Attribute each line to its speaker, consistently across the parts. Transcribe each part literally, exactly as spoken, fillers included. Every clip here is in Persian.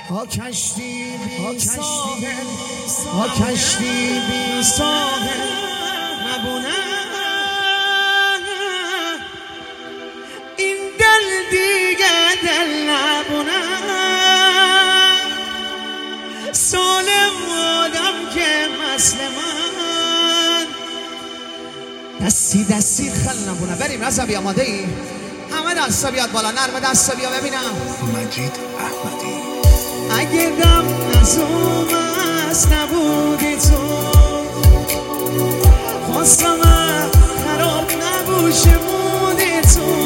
Speaker 1: ها کشتی بی ساحل، ها کشتی بی ساحل نبونه این دل دیگه دل نبونه سالم آدم که مثل من دستی دستی خل نبونه. بریم رضوی آماده ای؟ همه دستا بیاد بالا، نرمه دستا بیا ببینم.
Speaker 2: مجید احمدی.
Speaker 1: اگه دم نزوم از نبودی تو خواستم خراب نبوشه مودی تو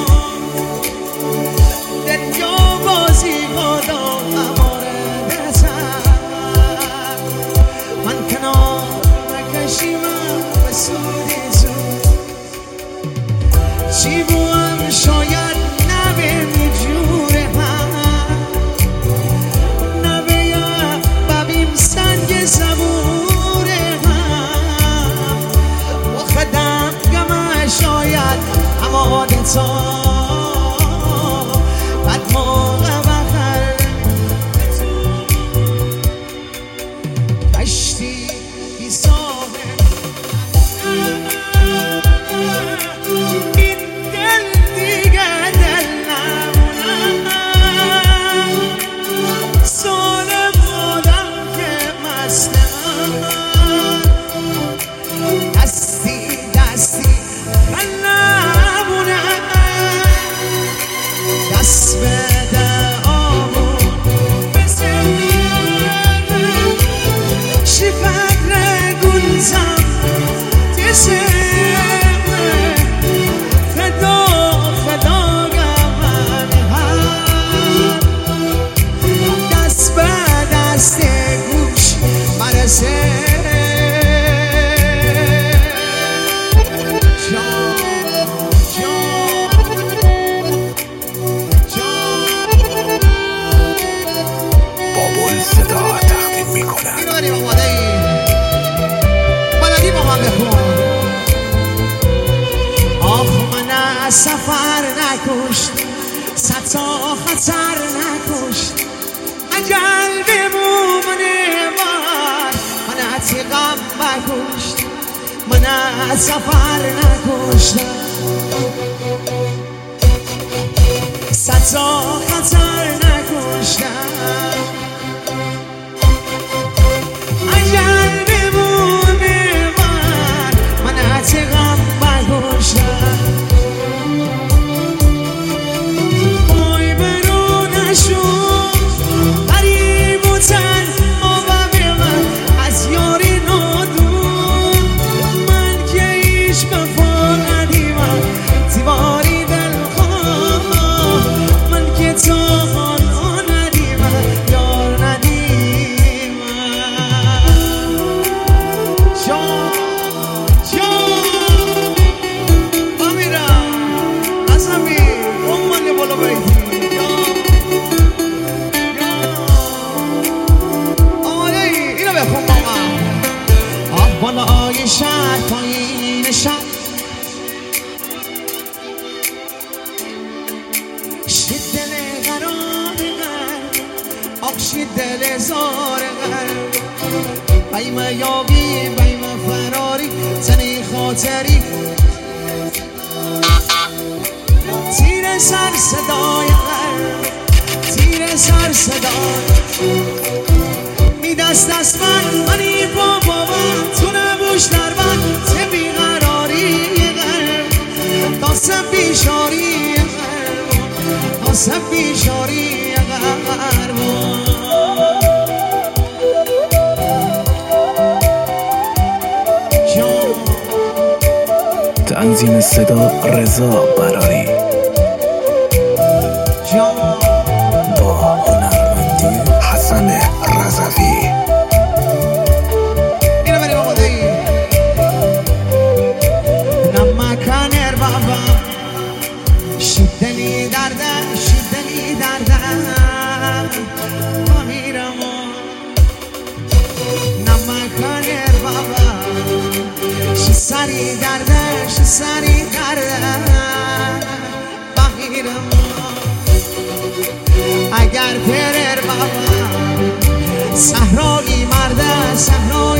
Speaker 1: دنیا بازی بادا اماره بزن من کنار نکشیم به سودی تو چی بوام شاید نبینی جور هم نبیم ببیم سنگ زبور هم و خدم گمه شاید اماد تا بد موقع بخر کشتی بی ساحل سفر نکشت ستا خطر نکشت اجل بمونه من من اتقام بکشت من سفر نکشتم ستا خطر نکشتم اجل بمونه من من اتقام بکشتم بالای شهر پایین شهر شید دل قرار قلب آخ شید دل زار قلب بیم یابی بیم فراری تنی خاطری تیر سر صدای قلب تیر سر صدای می دست دست من منی با بابا تو نبوش در من ته بیقراری قلب داستم بیشاری قلب داستم بیشاری قلب
Speaker 2: تنظیم صدا رضا براری با هنرمندی حسن رضوی.
Speaker 1: اینو بریم آماده ای؟ نمکانر بابا شدنی درده شدنی درده میرم نمکانر بابا شی سری درده شی سری درده میرم اگر پرر بابا صحرایی مرد صحرایی